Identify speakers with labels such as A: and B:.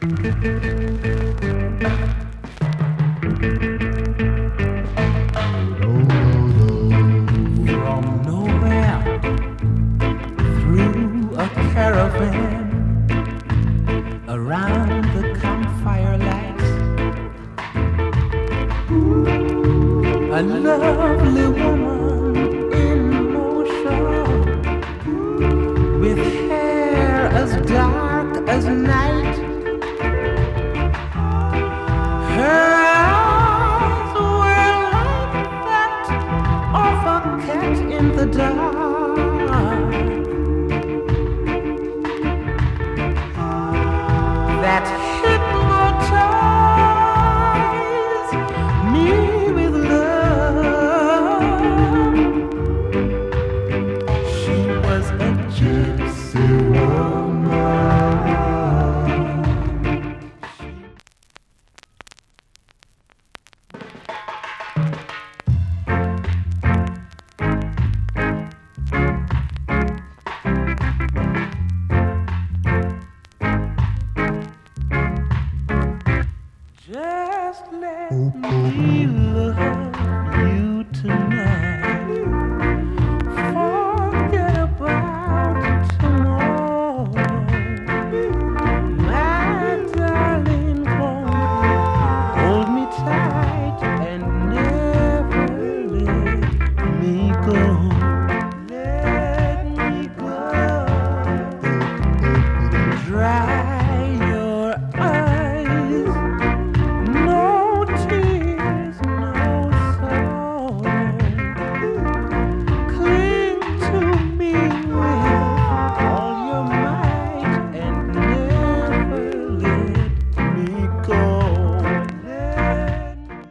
A: From nowhere through a caravan around the campfire lights, a lovely woman in motion with hair as dark as night. Her eyes were like that of a cat in the dark. That hypnotized me with love. She was a gypsy woman. Just let me love.